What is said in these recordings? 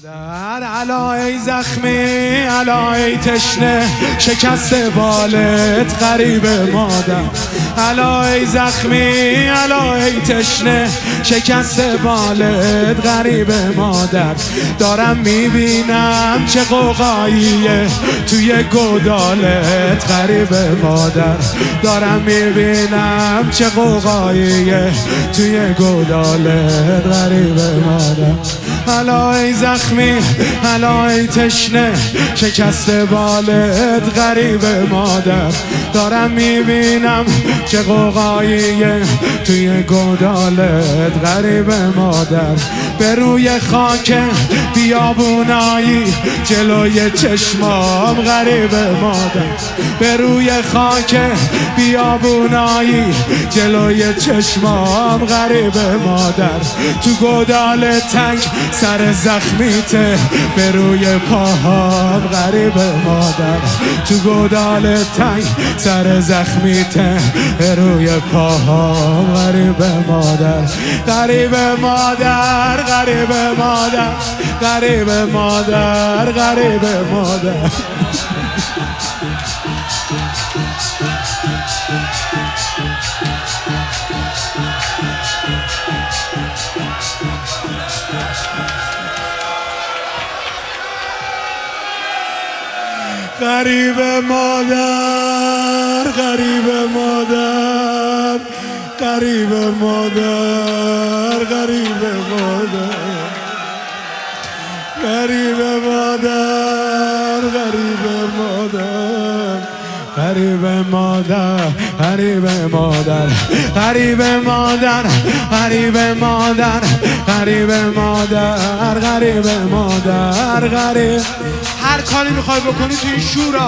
الا ای زخمی، الا ای تشنه، شکست بالت غریب مادر. الا ای زخمی، الا ای تشنه، شکست بالت غریب مادر. دارم میبینم چه قوقاییه توی گودالت غریب مادر. دارم میبینم چه قوقاییه توی گودالت غریب مادر. الا ای زخمی، الا ای تشنه، شکست بالت غریب مادر. دارم میبینم چه قوقاییه توی گودالت غریب مادر. به روی خاک بیابونایی جلوی چشمام غریب مادر. به روی خاک بیابونایی جلوی چشمام غریب مادر. تو گودال تنگ سر زخمیته به روی پاهام غریب مادر. تو گودال تنگ سر زخمیته به روی پاهام غریب مادر. غریب مادر، غریب مادر، غریب مادر، غریب مادر. غریب مادر، غریب مادر، غریب مادر، غریب مادر، غریب مادر، غریب مادر، غریب مادر، غریب مادر، غریب مادر، غریب مادر، غریب مادر، غریب مادر، غریب. هر کاری میخوای بکنی تو این شورا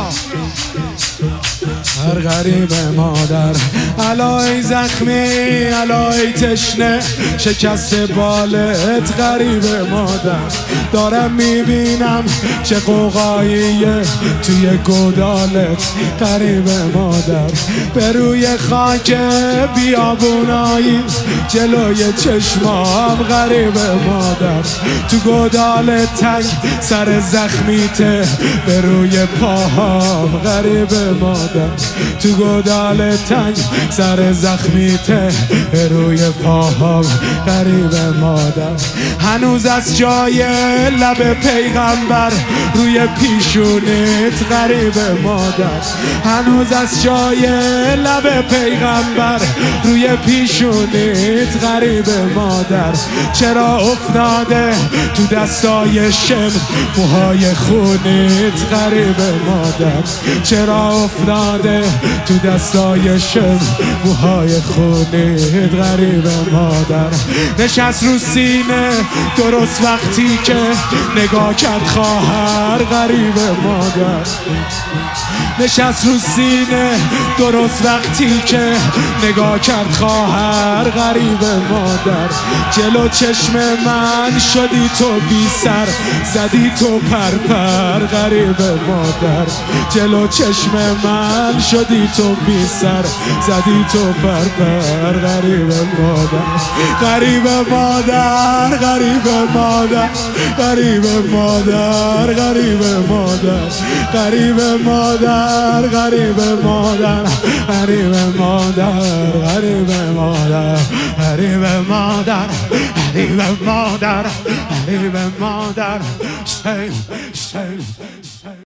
هر غریب مادر. الا ای زخمی، الا ای تشنه، شکست بالت غریب مادر. دارم میبینم چه قوقاییه توی گودالت غریب مادر. به روی خاک بیابونایی جلوی چشمام غریب مادر. تو گودال تنگ سر زخمیته به روی پاهام غریب مادر. تو گودال تنگ سر زخمیته به روی پاهام غریب مادر. هنوز از جای لب پیغمبر روی پیشونیت غریب مادر. هنوز از جای لب پیغمبر روی پیشونیت غریب مادر. چرا افتاده تو دستای شم موهای خونیت غریب مادر. چرا افتاده تو دستای شم موهای خونیت غریب مادر. نشست رو سینه درست وقتی که نگاه کرد خواهر غریب مادر. نشست رو سینه درست وقتی که نگاه کرد خواهر غریب مادر. جلو چشم من شدی تو بی سر، زدی تو پرپر غریب مادر. جلو چشم من شدی تو بی سر، زدی تو پرپر غریب مادر. غریب مادر، غریب مادر، غریب مادر، غریب مادر، غریب مادر، غریب مادر، غریب مادر، غریب مادر، غریب مادر، غریب مادر، غریب مادر.